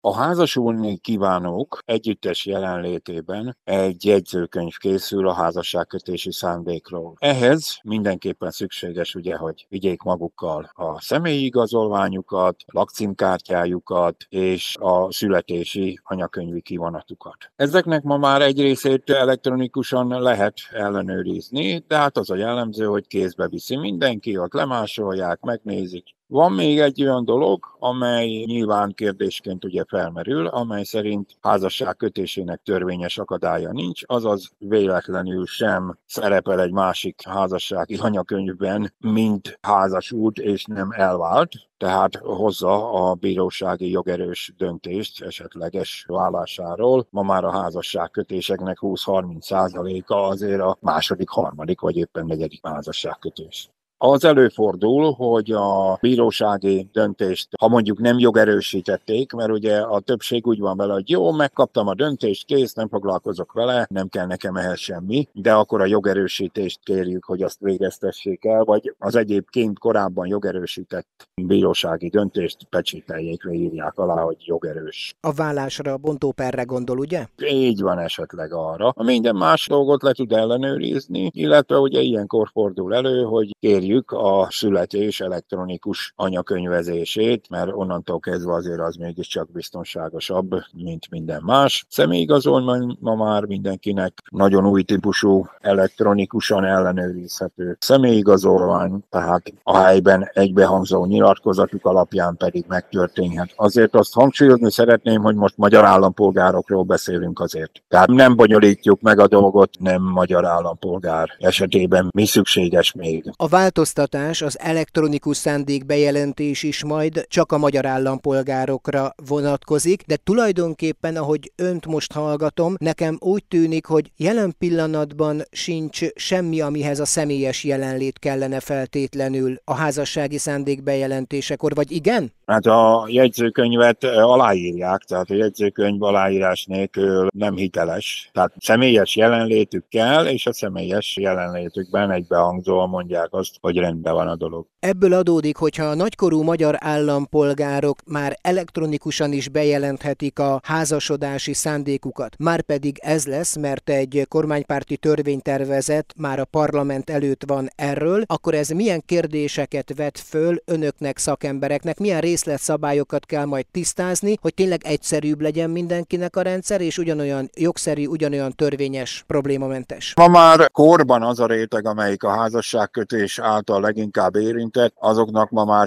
A házasulni kívánók együttes jelenlétében egy jegyzőkönyv készül a házasságkötési szándékról. Ehhez mindenképpen szükséges, ugye, hogy vigyék magukkal a személyi igazolványukat, lakcímkártyájukat és a születési anyakönyvi kivonatukat. Ezeknek ma már egy részét elektronikusan lehet ellenőrizni, de hát az a jellemző, hogy kézbe viszi mindenki, ott lemásolják, megnézik. Van még egy olyan dolog, amely nyilván kérdésként ugye felmerül, amely szerint házasság kötésének törvényes akadálya nincs, azaz véletlenül sem szerepel egy másik házassági anyakönyvben, mint házasult és nem elvált, tehát hozza a bírósági jogerős döntést esetleges vállásáról. Ma már a házasságkötéseknek 20-30%-a azért a második, harmadik vagy éppen negyedik házasságkötés. Az előfordul, hogy a bírósági döntést, ha mondjuk nem jogerősítették, mert ugye a többség úgy van vele, hogy jó, megkaptam a döntést, kész, nem foglalkozok vele, nem kell nekem ehhez semmi, de akkor a jogerősítést kérjük, hogy azt végeztessék el, vagy az egyébként korábban jogerősített bírósági döntést pecsételjék, írják alá, hogy jogerős. A vállásra, a bontóperre gondol, ugye? Így van, esetleg arra. A minden más dolgot le tud ellenőrizni, illetve ugye ilyenkor fordul elő, hogy kérjük a születés elektronikus anyakönyvezését, mert onnantól kezdve azért az mégiscsak biztonságosabb, mint minden más. Személyigazolvány ma már mindenkinek nagyon új típusú elektronikusan ellenőrizhető személyigazolvány, tehát a helyben egybehangzó nyilatkozatuk alapján pedig megtörténhet. Azért azt hangsúlyozni szeretném, hogy most magyar állampolgárokról beszélünk azért. Tehát nem bonyolítjuk meg a dolgot, nem magyar állampolgár esetében mi szükséges még. A változtatás, az elektronikus szándékbejelentés is majd csak a magyar állampolgárokra vonatkozik, de tulajdonképpen, ahogy önt most hallgatom, nekem úgy tűnik, hogy jelen pillanatban sincs semmi, amihez a személyes jelenlét kellene feltétlenül a házassági szándékbejelentésekor, vagy igen? Hát a jegyzőkönyvet aláírják, tehát a jegyzőkönyv aláírás nélkül nem hiteles. Tehát személyes jelenlétük kell, és a személyes jelenlétükben egybehangzóan mondják azt, hogy rendben van a dolog. Ebből adódik, hogyha a nagykorú magyar állampolgárok már elektronikusan is bejelenthetik a házasodási szándékukat, márpedig ez lesz, mert egy kormánypárti törvénytervezet már a parlament előtt van erről, akkor ez milyen kérdéseket vet föl önöknek, szakembereknek, milyen részletszabályokat kell majd tisztázni, hogy tényleg egyszerűbb legyen mindenkinek a rendszer, és ugyanolyan jogszerű, ugyanolyan törvényes, problémamentes. Ma már korban az a réteg, amelyik a házasságkötés által leginkább érintett, azoknak ma már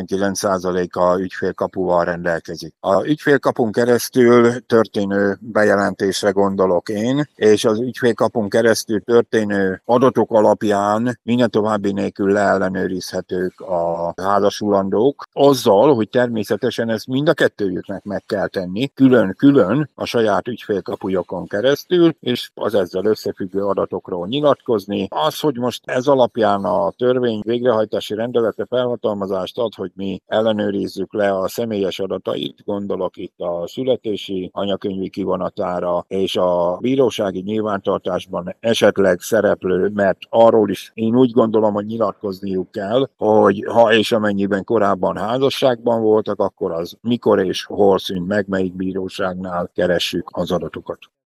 99%-a ügyfélkapuval rendelkezik. A ügyfélkapun keresztül történő bejelentésre gondolok én, és az ügyfélkapun keresztül történő adatok alapján minden további nélkül leellenőrizhetők a házasulandók, azzal, hogy természetesen ezt mind a kettőjüknek meg kell tenni, külön-külön a saját ügyfélkapujokon keresztül, és az ezzel összefüggő adatokról nyilatkozni. Az, hogy most ez alapján a törvény végrehajtási rendelete felhatalmazást ad, hogy mi ellenőrizzük le a személyes adatait, gondolok itt a születési anyakönyvi kivonatára, és a bírósági nyilvántartásban esetleg szereplő, mert arról is én úgy gondolom, hogy nyilatkozniuk kell, hogy ha és amennyiben korábban házasságban voltak, akkor az mikor és hol szűnt meg, melyik bíróságnál keressük az adatokat.